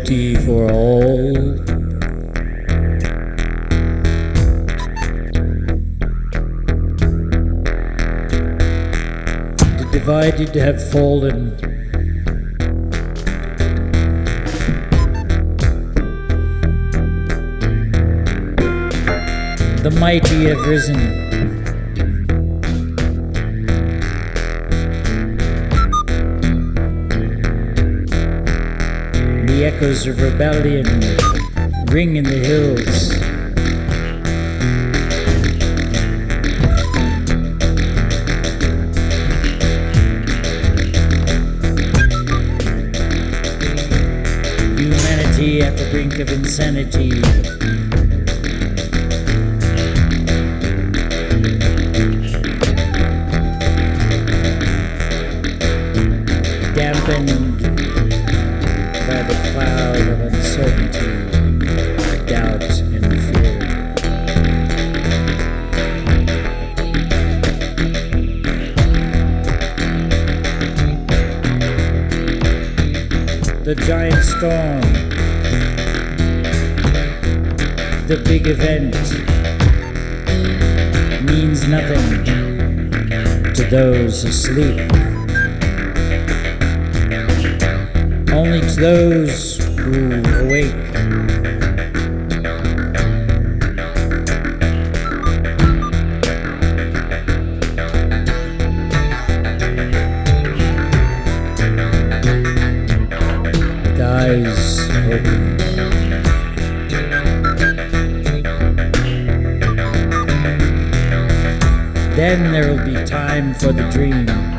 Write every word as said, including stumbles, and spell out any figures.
equality for all. The divided have fallen. The mighty have risen. The echoes of rebellion ring in the hills. Humanity at the brink of insanity. Dampened by the cloud of uncertainty, doubt, and fear. The giant storm, the big event, means nothing to those asleep. Only to those who awake. With eyes open. Then there will be time for the dream.